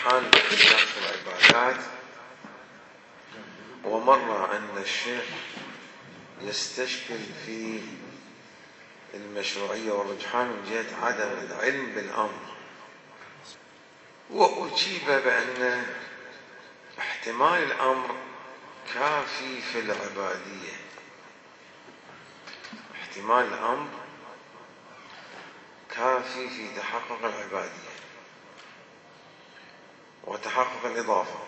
رجحان الاحتياط في العبادات. ومر أن الشيخ يستشكل في المشروعية والرجحان من جهة عدم العلم بالأمر، وأجيب بأن احتمال الأمر كافي في العبادية. احتمال الأمر كافي في تحقق العبادية وتحقق الإضافة.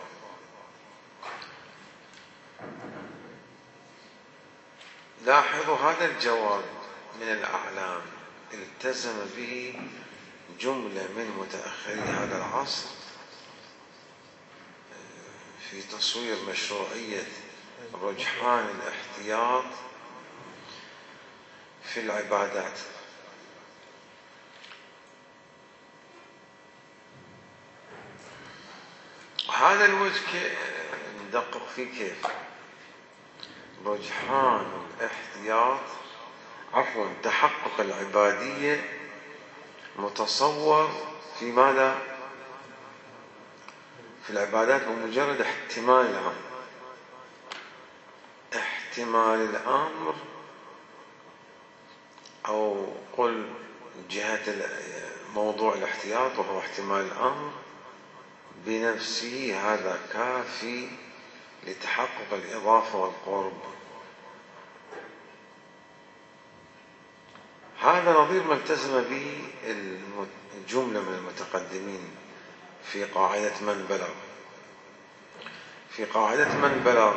لاحظوا هذا الجواب من الأعلام التزم به جملة من متأخري هذا العصر في تصوير مشروعية رجحان الاحتياط في العبادات. هذا الوجه ندقق فيه كيف رجحان الاحتياط تحقق العبادية متصور في ماذا؟ في العبادات بمجرد احتمال الأمر. احتمال الأمر أو قل جهة موضوع الاحتياط وهو احتمال الأمر بنفسه هذا كافي لتحقق الإضافة والقرب. هذا نظير ما التزم به الجملة من المتقدمين في قاعدة من بلغ. في قاعدة من بلغ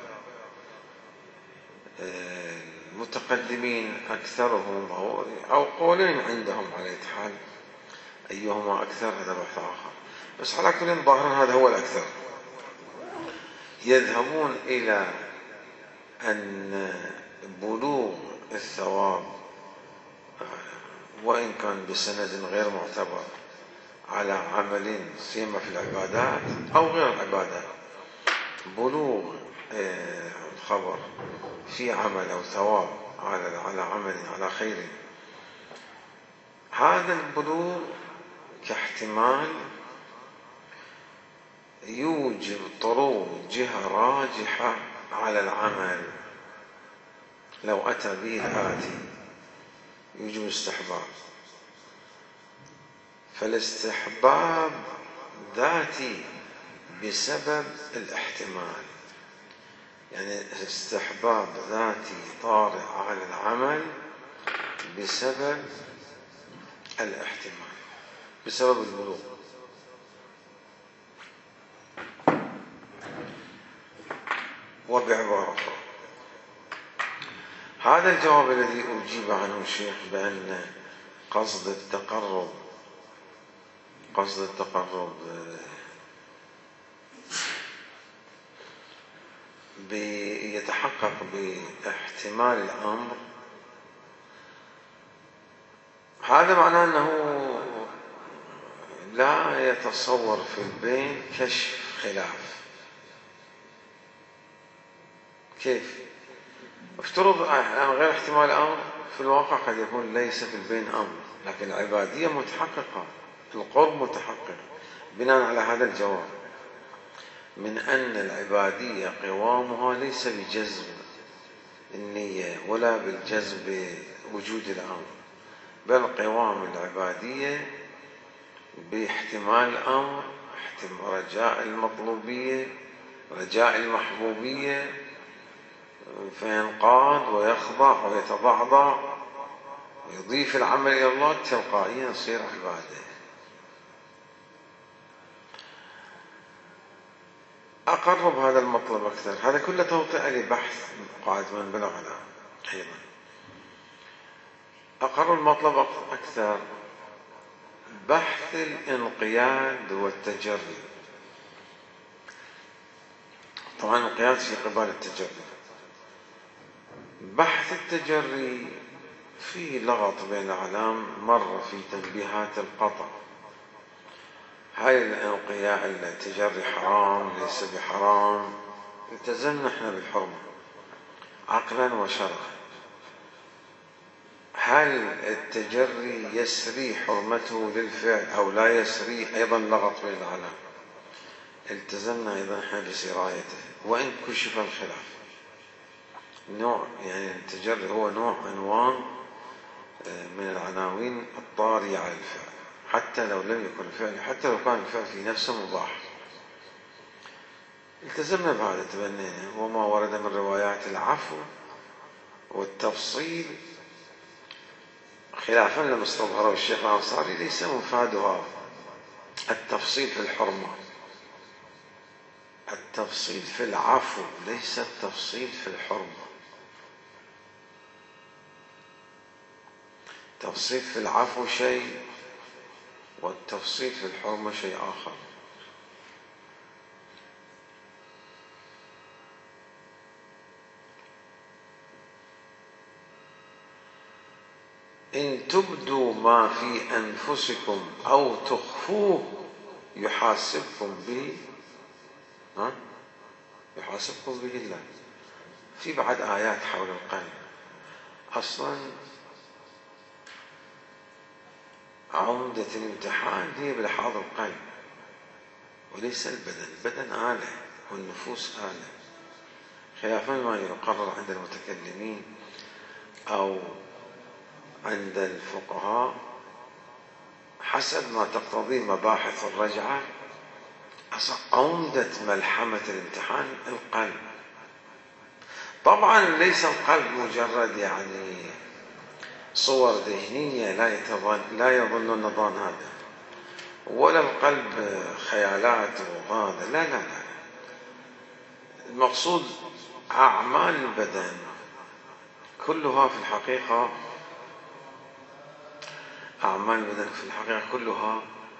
المتقدمين أكثرهم أو قولين عندهم على حال، أيهما أكثر هذا بحث آخر، بس على كل ظاهرا هذا هو الأكثر. يذهبون إلى أن بلوغ الثواب وإن كان بسند غير معتبر على عمل سيما في العبادات أو غير العبادات، بلوغ الخبر في عمل أو ثواب على عمل على خير، هذا البلوغ كاحتمال يوجب طرود جهة راجحة على العمل. لو أتى به الآتي يوجب استحباب، فالاستحباب ذاتي بسبب الاحتمال، يعني استحباب ذاتي طارئ على العمل بسبب الاحتمال، بسبب البلوغ. وبعبارة أخرى هذا الجواب الذي أجيب عنه الشيخ بأن قصد التقرب يتحقق باحتمال الأمر، هذا معناه أنه لا يتصور في البين كشف خلاف. كيف؟ افترض غير احتمال الأمر في الواقع قد يكون ليس في البين أمر، لكن العبادية متحققة، القرب متحقق بناء على هذا الجواب من أن العبادية قوامها ليس بجذب النية ولا بالجذب وجود الأمر، بل قوام العبادية باحتمال الأمر، رجاء المطلوبية، رجاء المحبوبية، فينقاد ويخضع ويتضعضع ويضيف العمل إلى الله تلقائيا يصير عبادة. أقرب هذا المطلب أكثر، هذا كله توطئة لبحث قاعدة من بلغ الآن. أيضا أقرب المطلب أكثر بحث الانقياد والتجري. طبعا الانقياد في قبال التجري. بحث التجري في لغط بين الأعلام مر في تنبيهات القطع. هاي التجري حرام ليس بحرام، التزمنا احنا بالحرمة عقلا وشرعا. هل التجري يسري حرمته للفعل أو لا يسري؟ أيضا لغط بين العالم. التزمنا أيضا احنا بسرايته، وإن كشف الخلاف. نوع يعني التجري هو نوع عنوان من العناوين الطارية على الفعل، حتى لو لم يكن الفعل، حتى لو كان الفعل في نفسه مباح. التزمنا بهذا، تبنينا. وما ورد من روايات العفو والتفصيل خلافا لما استظهره الشيخ الأنصاري ليس مفادها التفصيل في الحرمة. التفصيل في العفو ليس التفصيل في الحرمة. التفصيل في العفو شيء، والتفصيل في الحرمة شيء آخر. إن تبدوا ما في أنفسكم أو تخفوه يحاسبكم به، يحاسبكم به الله. في بعد آيات حول القلب. أصلا عمدة الامتحان هي بلحاظ القلب وليس البدن. البدن آلة والنفوس آلة، خلافا ما يقرر عند المتكلمين أو عند الفقهاء حسب ما تقتضيه مباحث الرجعة. عمدة ملحمة الامتحان القلب. طبعا ليس القلب مجرد يعني صور ذهنية لا يظن النظام هذا، ولا القلب خيالات وهذا، لا لا لا. المقصود أعمال البدن كلها في الحقيقة، أعمال البدن في الحقيقة كلها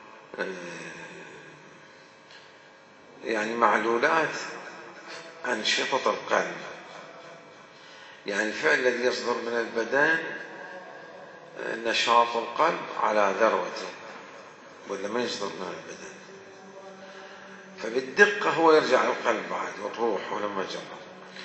يعني معلولات أنشطة القلب. يعني الفعل الذي يصدر من البدن نشاط القلب على ذروته، ولا ما يصدر من البدن، فبالدقة هو يرجع القلب بعد والروح ولما جرى.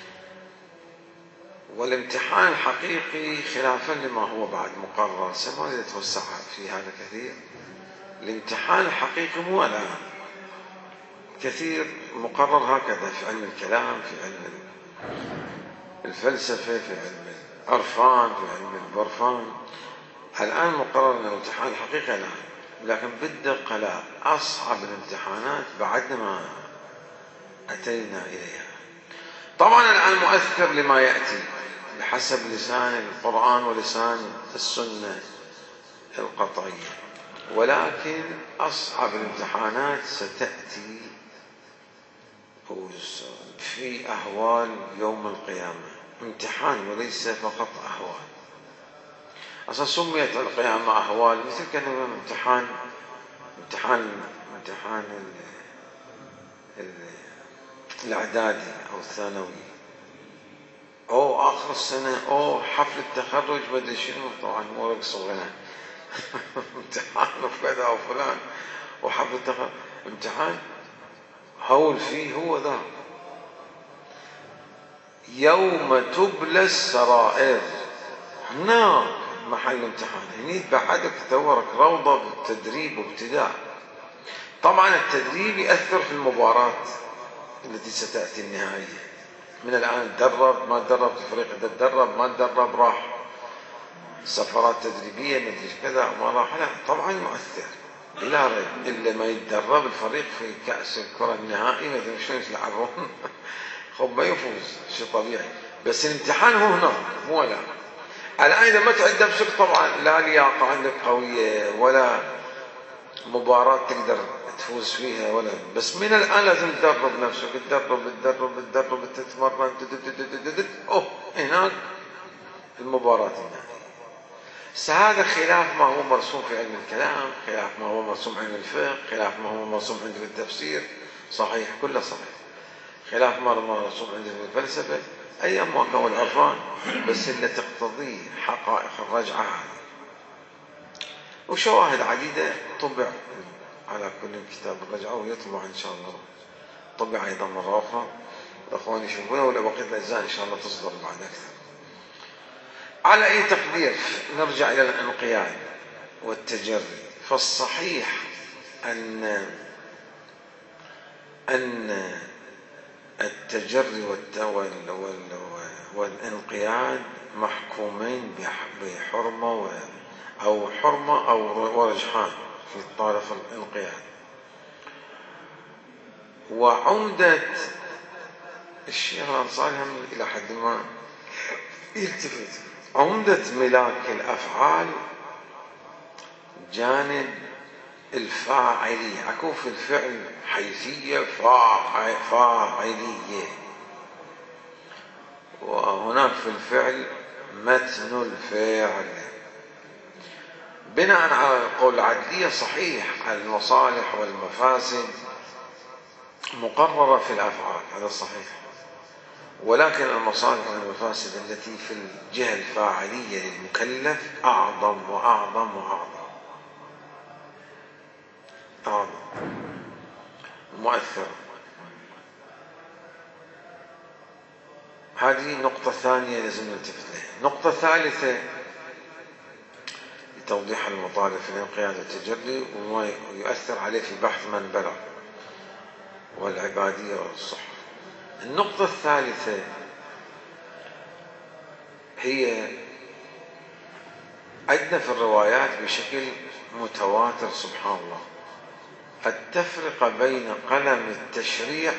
والامتحان الحقيقي خلافا لما هو بعد مقرر، سما يتوسع في هذا كثير. الامتحان الحقيقي مو الآن، كثير مقرر هكذا في علم الكلام، في علم الفلسفة، في علم العرفان، في علم البرفان. الآن مقرر أن الامتحان الحقيقي الآن، لكن بالدقة لا. أصعب الامتحانات بعد ما أتينا إليها. طبعا الآن مؤثر لما يأتي بحسب لسان القرآن ولسان السنة القطعية، ولكن أصعب الامتحانات ستأتي في أهوال يوم القيامة. امتحان وليس فقط أهوال. أصلا سميت القيامة أهوال مثل كان امتحان الإعدادي أو الثانوي أو آخر السنة أو حفل التخرج بدي شنو. طبعا مو صغيرة امتحان وكذا وفلان وحفل التخرج، امتحان هول فيه هو ذا. يوم تبلى السرائر، هناك محل امتحان. هني بعدك تدورك روضة بالتدريب وابتداء. طبعا التدريب يأثر في المباراة التي ستأتي النهائية. من الآن تدرب، ما تدرب الفريق، تدرب ما تدرب راح سفرات تدريبية مدري كذا وما راح، لا طبعا مؤثر بلا ريب. إلا ما يتدرب الفريق في كأس الكرة النهائي ما ادري شلون يلعبون خب ما يفوز، شيء طبيعي. بس الامتحان هو هناك مو الآن. الآن إذا ما تعد نفسك طبعا لا لياقة عندك قوية ولا مباراة تقدر تفوز فيها ولا، بس من الآن لازم تدرب نفسك، تدرب تتمرن هناك المباراة النهائية. هذا خلاف ما هو مرسوم في علم الكلام، خلاف ما هو مرسوم علم الفقه، خلاف ما هو مرسوم عندي في التفسير، صحيح كله صحيح. خلاف ما هو مرسوم عندي في الفلسفة، أي ما كان العرفان، بس اللي تقتضيه حقائق الرجعة هذه. وشواهد عديدة طبع على كل كتاب الرجعة، ويطبع إن شاء الله، طبع أيضا مرة أخرى الأخوان يشوفونه، ولا بقية الأجزاء إن شاء الله تصدر بعد أكثر. على أي تقدير نرجع إلى الانقياد والتجري. فالصحيح أن أن التجري والانقياد محكومين بحرمة أو حرمة أو ورجحان في طرف الانقياد. وعمدة الشيخ الأنصاري هم إلى حد ما يلتفت، عمدة ملاك الأفعال جانب الفاعلية. أكو في الفعل حيثية فاعلية، وهناك في الفعل متن الفعل. بناء على القول العدلية صحيح المصالح والمفاسد مقررة في الأفعال، هذا صحيح، ولكن المصالح والمفاسد التي في الجهة الفاعلية للمكلف أعظم وأعظم وأعظم مؤثرة. هذه نقطة ثانية لازم نلتفت لها. نقطة ثالثة لتوضيح المطالب في الانقياد والتجري وما يؤثر عليه في بحث من بلغ والعبادية والصحة. النقطة الثالثة هي عندنا في الروايات بشكل متواتر سبحان الله التفرقة بين قلم التشريع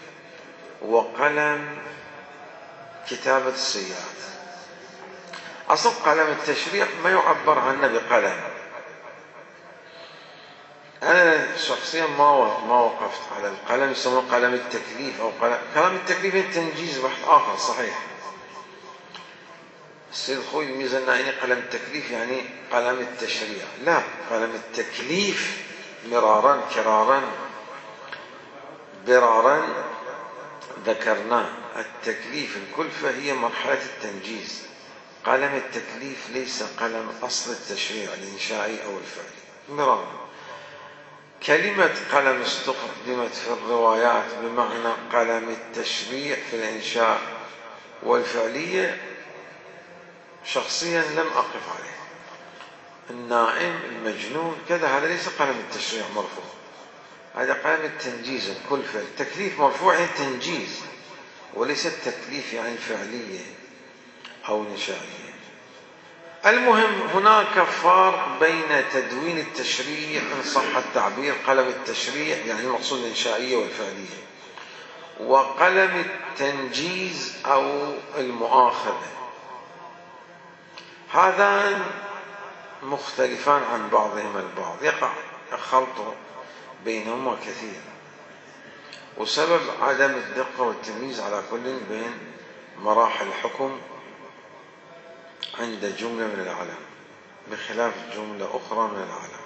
وقلم كتابة السيئات. أصل قلم التشريع ما يعبر عنه بقلم. أنا شخصيا ما وقفت على القلم يسمونه قلم التكليف أو قلم التكليف التنجيز بحث آخر صحيح. السيد الخوي يميز أن قلم التكليف يعني قلم التشريع، لا، قلم التكليف مرارا كرارا برارا ذكرناه. التكليف الكلفة هي مرحلة التنجيز. قلم التكليف ليس قلم أصل التشريع الإنشائي أو الفعلي مرارا. كلمة قلم استخدمت في الروايات بمعنى قلم التشريع في الإنشاء والفعلية شخصيا لم أقف عليه. النائم المجنون كذا هذا ليس قلم التشريع مرفوع، هذا قلم التنجيز الكلفة. التكليف مرفوع يعني تنجيز، وليس التكليف يعني فعلية أو نشائية. المهم هناك فرق بين تدوين التشريع إن صح التعبير قلم التشريع يعني المقصود الإنشائية والفعلية، وقلم التنجيز أو المؤاخذة. هذان مختلفان عن بعضهما البعض، يقع الخلط بينهما كثير، وسبب عدم الدقة والتمييز على كل بين مراحل الحكم عند جملة من العلم بخلاف جملة أخرى من العلم.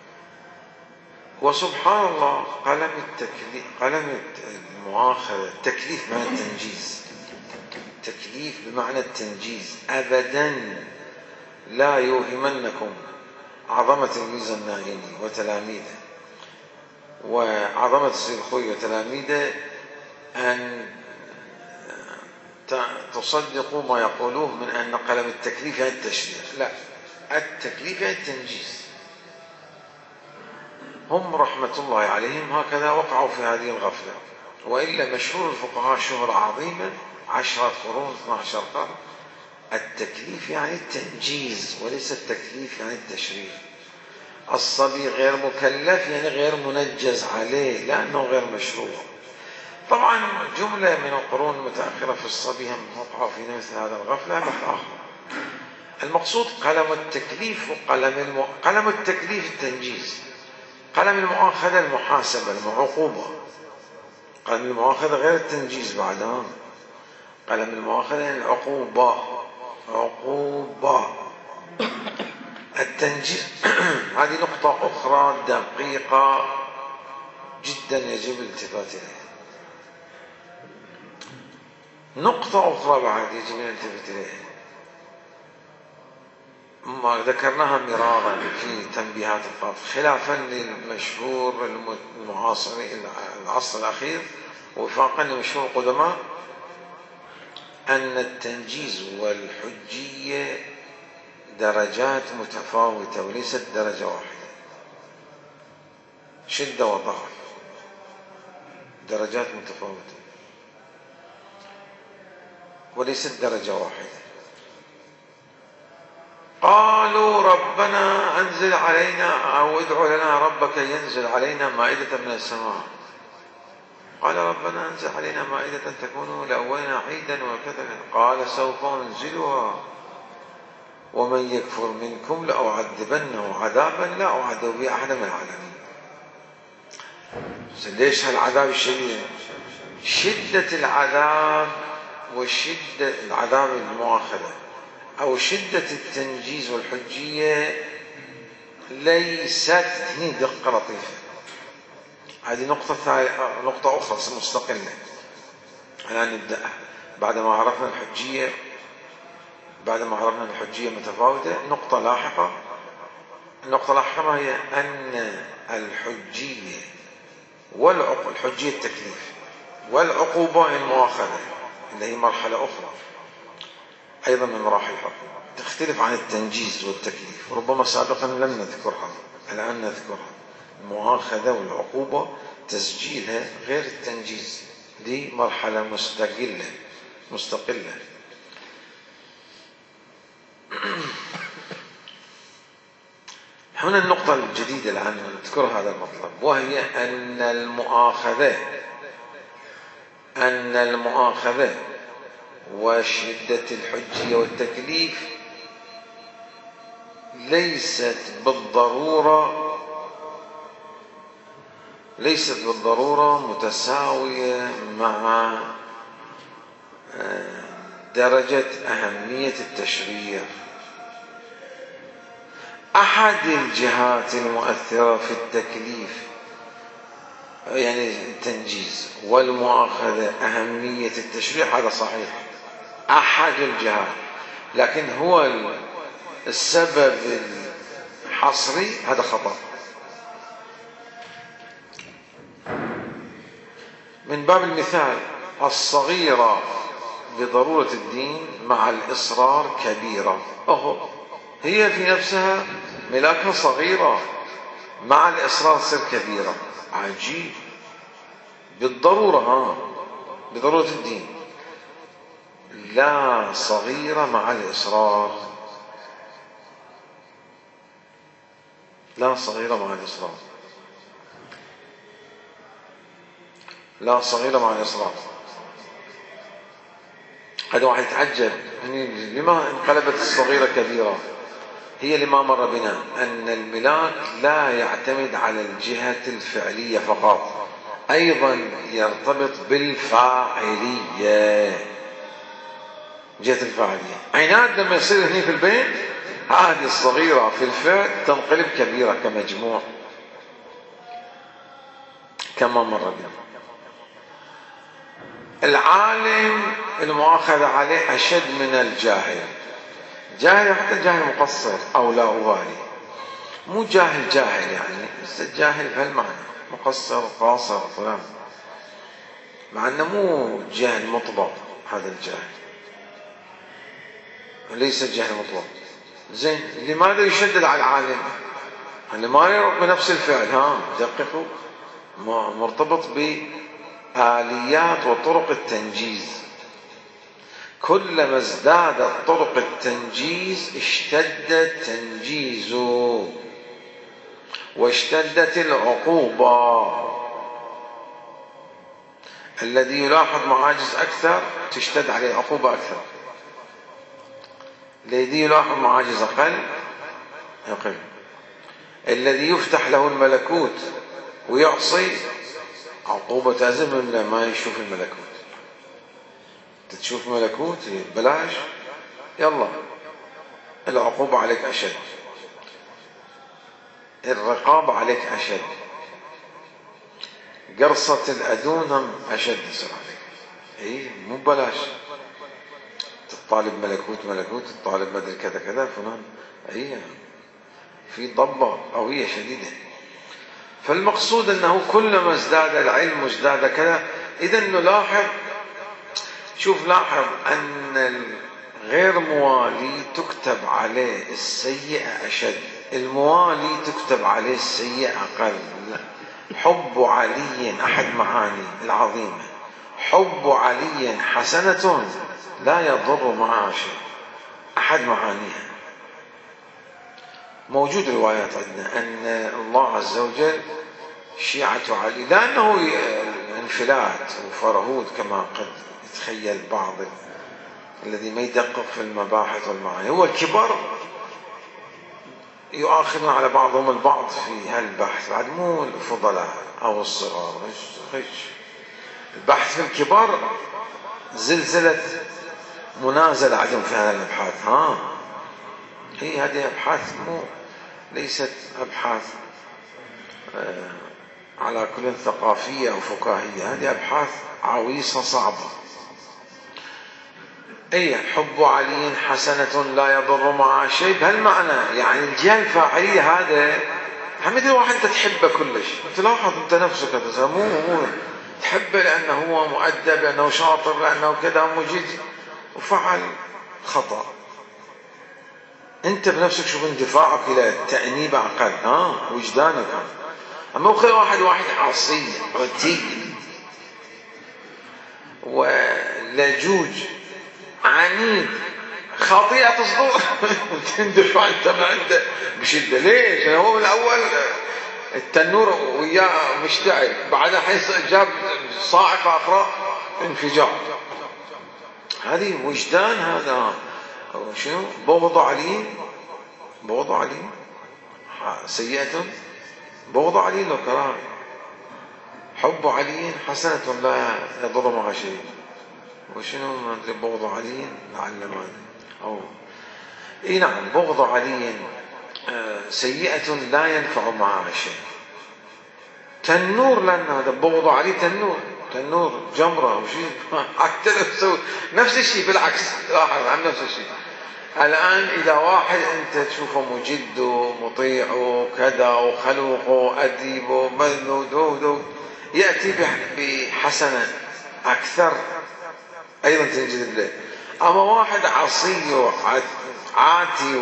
وسبحان الله قلم المؤاخذة التكليف معنى التنجيز، التكليف بمعنى التنجيز. أبدا لا يوهمنكم عظمة الميزة النائني وتلاميذه وعظمة السيد الخوي وتلاميذه أن تصدقوا ما يقولوه من أن قلم التكليف يعني التشريع. لا، التكليف يعني التنجيز. هم رحمة الله عليهم هكذا وقعوا في هذه الغفلة، وإلا مشهور الفقهاء شهرة عظيمة 10 قرون 12 قرن التكليف يعني التنجيز وليس التكليف يعني التشريع. الصبي غير مكلف يعني غير منجز عليه لأنه غير مشروع. طبعا جملة من القرون المتأخرة في الصبي هم وقعوا في مثل هذا الغفلة بحث آخر. المقصود قلم التكليف قلم التكليف التنجيز، قلم المؤاخذة المحاسبة المعقوبة. قلم المؤاخذة غير التنجيز بعدها، قلم المؤاخذة العقوبة عقوبة. التنجيز هذه نقطة أخرى دقيقة جدا يجب الالتفات إليها. نقطة أخرى بعد يجب الالتفات إليها ما ذكرناها مرارا في تنبيهات القاضي خلافا للمشهور المعاصر العصر الأخير وفاقا لمشهور القدماء أن التنجيز والحجية درجات متفاوتة وليست درجة واحدة، شدة وضعف. درجات متفاوتة وليست درجة واحدة. قالوا ربنا أنزل علينا أو ادع لنا ربك ينزل علينا مائدة من السماء. قال ربنا أنزل علينا مائدة تكون لأولنا عيدا وكذا. قال سوف أنزلها ومن يكفر منكم لأعذبنه عذابا لا أعذب به أحد من العالمين. ليش هالعذاب الشديد؟ شدة العذاب وشدة العذاب المؤاخذة أو شدة التنجيز والحجية ليست هني دقة لطيفة. هذه نقطة أخرى مستقلة الآن نبدأ بعدما عرفنا الحجية. بعدما عرفنا الحجية متفاوتة، نقطة لاحقة. النقطة اللاحقة هي أن الحجية الحجية التكليف والعقوبة المؤاخذة اللي هي مرحلة أخرى أيضا من مراحل الحكم تختلف عن التنجيز والتكليف. ربما سابقا لم نذكرها، الآن نذكرها. المؤاخذة والعقوبة تسجيلها غير التنجيز، دي مرحلة مستقلة. هنا النقطة الجديدة الآن نذكر هذا المطلب، وهي أن المؤاخذة وشدة الحجية والتكليف ليست بالضرورة متساوية مع درجة أهمية التشريع. أحد الجهات المؤثرة في التكليف يعني التنجيز والمؤاخذة أهمية التشريع، هذا صحيح، أحد الجهات، لكن هو السبب الحصري هذا خطأ. من باب المثال، الصغيرة بضرورة الدين مع الإصرار كبيرة. هي في نفسها ملاكها صغيرة، مع الإصرار تصير كبيرة. عجيب. بالضرورة بضرورة الدين، لا صغيرة مع الإصرار، لا صغيرة مع الإصرار، لا صغيرة مع الإصرار. هذا واحد يتعجب لما انقلبت الصغيرة كبيرة. هي لما مر بنا أن الملاك لا يعتمد على الجهة الفعلية فقط، أيضا يرتبط بالفاعلية. جهة الفاعلية عناد لما يصير هنا في البيت، هذه الصغيرة في الفعل تنقلب كبيرة كمجموع، كما مر بنا. العالم المؤاخذة عليه أشد من الجاهل. جاهل حتى الجاهل مقصر أو لا أبالي، مو جاهل يعني، بس الجاهل بهالمعنى مقصر قاصر فلان، مع أنه مو جاهل مطلق. هذا الجاهل ليس جاهل مطلق. زين، لماذا يشدد على العالم؟ اللي ما يروح بنفس الفعل، دققوا، مرتبط بآليات وطرق التنجيز. كلما ازدادت طرق التنجيز اشتد التنجيز واشتدت العقوبة. الذي يلاحظ معاجز أكثر تشتد عليه العقوبة أكثر، الذي يلاحظ معاجز أقل يقل. الذي يفتح له الملكوت ويعصي عقوبة تزم من ما يشوف الملكوت. تشوف ملكوت بلاش، يلا العقوبة عليك أشد، الرقابة عليك أشد، قرصة الأذون أشد يصير عليك. مو بلاش تطالب ملكوت، تطالب مدري كذا فلان. في ضبة قوية شديدة. فالمقصود أنه كلما ازداد العلم ازداد كذا. إذا نلاحظ، لاحظ أن الغير موالي تكتب عليه السيئة أشد، الموالي تكتب عليه السيئة أقل. حب علي أحد معاني العظيمة، حب علي حسنة لا يضر معها شيء. أحد معانيها موجود روايات عندنا أن الله عز وجل شيعة علي، لأنه انفلات وفرهود كما قد يتخيل بعض الذي ما يدقق في المباحث والمعاني. هو الكبار يؤاخذون على بعضهم البعض في هالبحث، بعد مو الفضلاء أو الصغار. البحث في الكبار زلزلة منازلة عندهم في هذه الأبحاث. هي هذه أبحاث ليست أبحاث على كل ثقافية أو فكاهية، هذه أبحاث عويصة صعبة. حب علي حسنة لا يضر معها شيء بهالمعنى، يعني الجهة الفاعلية هذا مثل واحد أنت تحبه كلش، تلاحظ أنت نفسك مو تحبه لأنه هو مؤدب، لأنه شاطر، لأنه كذا مجيد، وفعل خطأ. أنت بنفسك شوف اندفاعك إلى التأنيب أقل، وجدانك. أما واحد عصي رتيب ولجوج عنيد خاطئة تصدر تندفع أنت ما عنده بشدة. ليش؟ هو من الأول التنور وياه مشتعل، بعدها جاب صاعقة أخرى انفجار. هذه وجدان، هذا شنو؟ بغض علي سيئة، بغض علي لو كراهة. حب علي حسنة لا يضر معها شيء. وشنو ما ادري بغض علي لعل ما او نعم، بغض علي سيئة لا ينفع معها شيء. تنور، لأن هذا بغض علي تنور جمرة وشيء حتى لو نفس الشيء بالعكس، لاحظ عن نفس الشيء. الآن إذا واحد أنت تشوفه مجد ومطيع وكذا وخلوق وأديب ومذنود يأتي بحسنة أكثر أيضا تنجذب له. أما واحد عصي وعاتي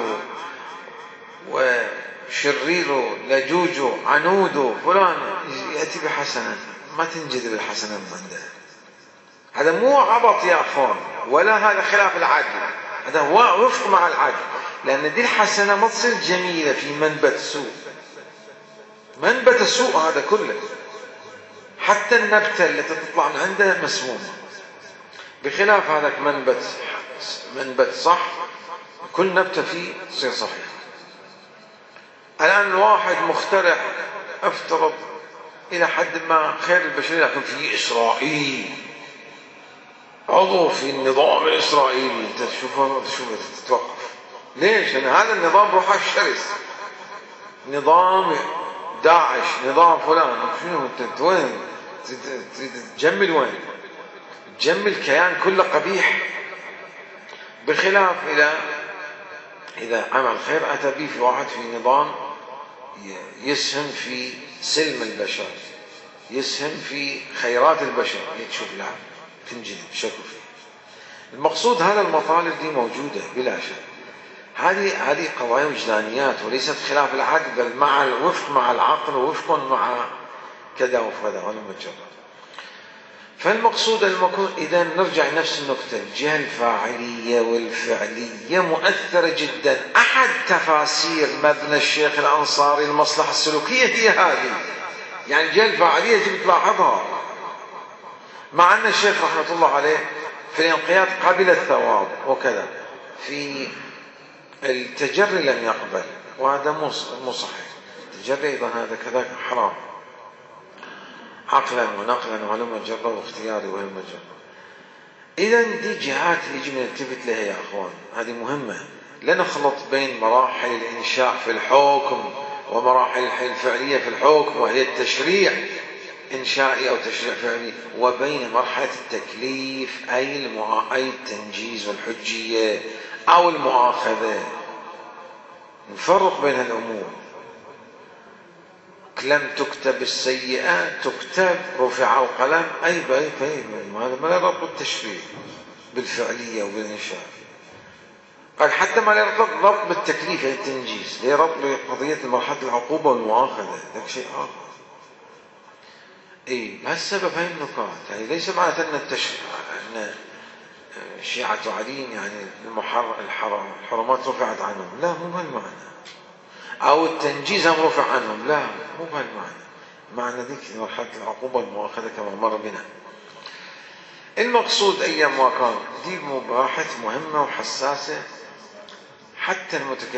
وشرير لجوج عنود فلان يأتي بحسنة ما تنجذب الحسنة من عنده. هذا مو عبط يا أخوان، ولا هذا خلاف العدل، هذا هو وفق مع العدل. لأن دي الحسنة ما تصير جميلة في منبت سوء. منبت السوء هذا كله، حتى النبتة التي تطلع من عنده مسمومة، بخلاف هذاك منبت صح، كل نبتة فيه تصير صحيح. الآن الواحد مخترع، افترض إلى حد ما خير البشرية، لكن في إسرائيل عضو في النظام الإسرائيلي، أنت تشوف تتوقف. ليش؟ لأن هذا النظام روحه شرس، نظام داعش، نظام فلان. شنو أنت وين تجمل؟ وين تجمل؟ كيان كله قبيح. بخلاف إذا عمل خير أتى به في واحد في نظام يسهم في سلم البشر، يسهم في خيرات البشر، تشوف لا تنجذب شكو فيه. المقصود هذا المطالب دي موجودة بلا شك. هذه قضايا وجدانيات وليست خلاف العدل، بل مع الوفق مع العقل ووفق مع كذا وكذا والمجرد. فالمقصود إذا نرجع نفس النقطة، الجهة الفاعلية والفعلية مؤثرة جدا. أحد تفاسير مبنى الشيخ الأنصاري المصلحة السلوكية هي هذه، يعني الجهة الفاعلية يجب تلاحظها. مع أن الشيخ رحمة الله عليه في الانقياد قبل الثواب وكذا، في التجري لم يقبل، وهذا مو صحيح. التجري أيضا هذا كذا حرام عقلا ونقلا وهلم جرا واختياري وهلم جرا. إذا دي جهات يجب أن نلتفت لها يا أخوان، هذه مهمة. لا نخلط بين مراحل الإنشاء في الحكم ومراحل الفعلية في الحكم، وهي التشريع إنشائي أو تشريع فعلي، وبين مرحلة التكليف أي التنجيز والحجية أو المؤاخذة. نفرق بين الأمور. لم تكتب السيئات تكتب، رفع القلم، أي هذا ما له ربط بالتشريع بالفعلية وبالإنشاء. قال حتى ما له ربط بالتكليف يعني التنجيز، له ربط بقضية مرحلة العقوبة والمؤاخذة، ذاك شيء آخر. اي بهالسبب هاي النقاط، يعني ليس معناته ان ان شيعة علي يعني الحرمات رفعت عنهم، لا مو بهالمعنى، او التنجيز هم رفع عنهم، لا مو بهالمعنى. معنى ذيك مرحلة العقوبة المؤخذة كما مر بنا. المقصود ايام ما كان دي مباحث مهمة وحساسة، حتى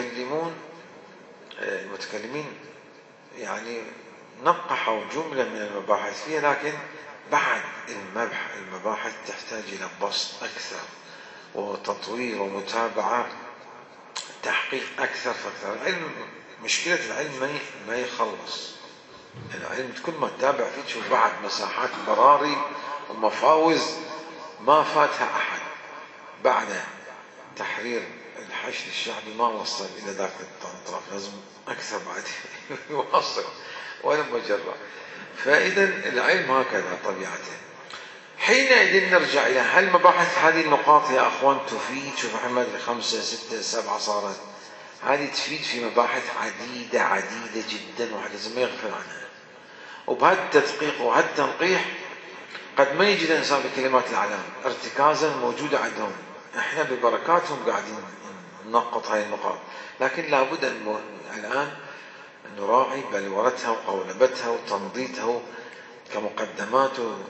المتكلمين يعني نقحوا جملة من المباحث فيها، لكن بعد المباحث تحتاج إلى بسط أكثر وتطوير ومتابعة، تحقيق أكثر فأكثر. العلم، مشكلة العلم ما يخلص. العلم كل ما تتابع فيه تشوف بعد مساحات براري ومفاوز ما فاتها أحد. بعد تحرير الحشد الشعبي ما وصل إلى ذاك الطرف، لازم أكثر بعد يواصل ولا مجرة. فإذا العلم هكذا طبيعته. حينئذ نرجع إلى هل مباحث هذه النقاط يا أخوان تفيد؟ شوف محمد 5 6 7 صارت، هذه تفيد في مباحث عديدة جدا، واحد لازم ما يغفل عنها. وبهالتدقيق وهالتنقيح قد ما يجد الإنسان بكلمات الأعلام ارتكازا موجودة عندهم، احنا ببركاتهم قاعدين ننقط هاي النقاط، لكن لابد أن الآن نراعي بلورتها وقولبتها وتنضيتها كمقدمات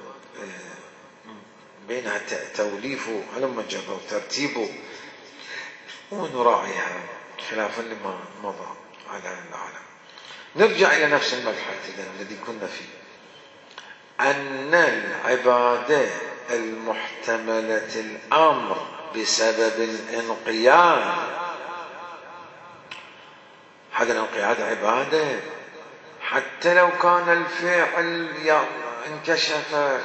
بينها توليف هلم جرة وترتيبه، ونراعيها خلافا لما مضى على العالم. نرجع إلى نفس المبحث إذن الذي كنا فيه، أن العبادة المحتملة الأمر بسبب الانقياد، هذا الانقياد عبادة حتى لو كان الفعل انكشف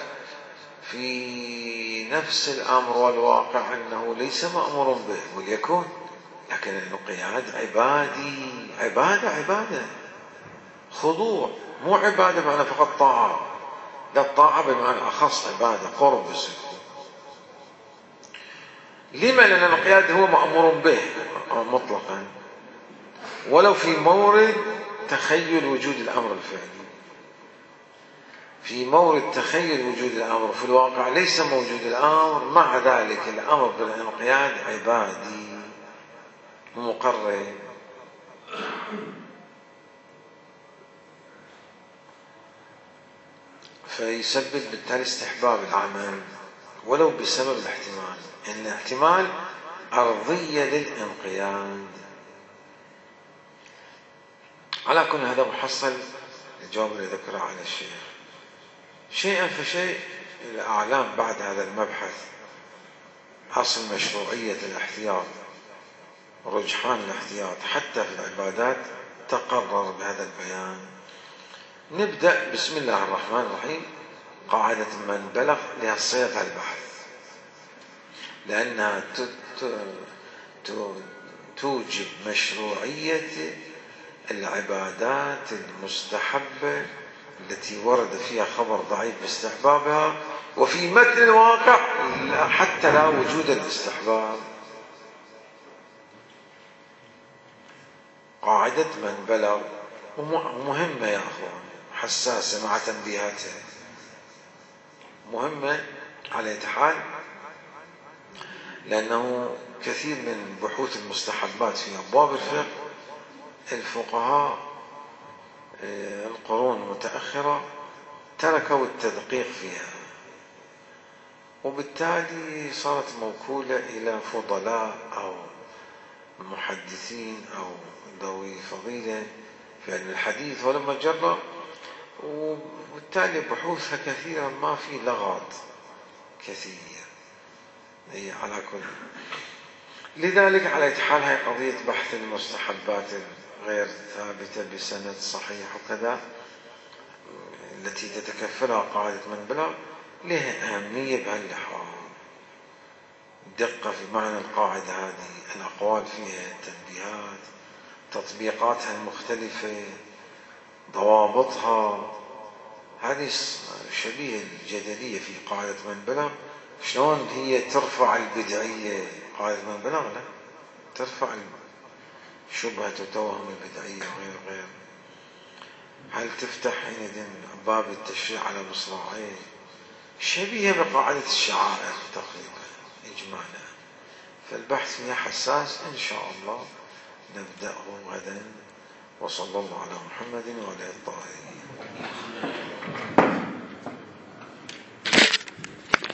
في نفس الأمر والواقع أنه ليس مأمور به وليكن، لكن الانقياد عبادة خضوع، مو عبادة بمعنى فقط طاعة، لا، الطاعة بمعنى أخص عبادة قرب. لما؟ لأن الانقياد هو مأمور به مطلقا، ولو في مورد تخيل وجود الأمر الفعلي. في مورد تخيل وجود الأمر في الواقع ليس موجود الأمر، مع ذلك الأمر بالانقياد عبادي مقرر. فيسبب بالتالي استحباب العمل ولو بسبب الاحتمال، إن احتمال أرضية للانقياد. على كل هذا محصل الجواب اللي ذكره على الشيخ. شيئا فشيء الأعلام بعد هذا المبحث أصل مشروعية الاحتياط، رجحان الاحتياط حتى في العبادات تقرر بهذا البيان. نبدأ بسم الله الرحمن الرحيم. قاعدة من بلغ لها صيغة البحث، لأنها توجب مشروعية العبادات المستحبة التي ورد فيها خبر ضعيف باستحبابها، وفي متن الواقع حتى لا وجود الاستحباب. قاعدة من بلغ مهمة يا أخوان، حساسة مع تنبيهاتها، مهمة على حال، لأنه كثير من بحوث المستحبات في أبواب الفقه الفقهاء القرون المتأخرة تركوا التدقيق فيها، وبالتالي صارت موكولة إلى فضلاء أو محدثين أو ذوي فضيلة في علم الحديث ولما جرى، وبالتالي بحوثها كثيرا ما في لغط كثير. هي على كل، لذلك على حال هاي قضية بحث المستحبات غير ثابتة بسند صحيح وكذا التي تتكفلها قاعدة من بلغ لها أهمية بهاللحاظ. دقة في معنى القاعدة هذه، الأقوال فيها، التنبيهات، تطبيقاتها المختلفة، ضوابطها، هذه شبيه الجدلية في قاعدة من بلغ. شلون هي ترفع البدعية؟ قاعدة من بلغ لا ترفع شبهة وتوهم البدعية وغير. هل تفتح حينئذ باب التشريع على مصراعيه شبيهة بقاعدة الشعائر تقريبا إجمالا. فالبحث فيها حساس إن شاء الله نبدأه غدا. وصلى الله على محمد وعلى آله الطاهرين.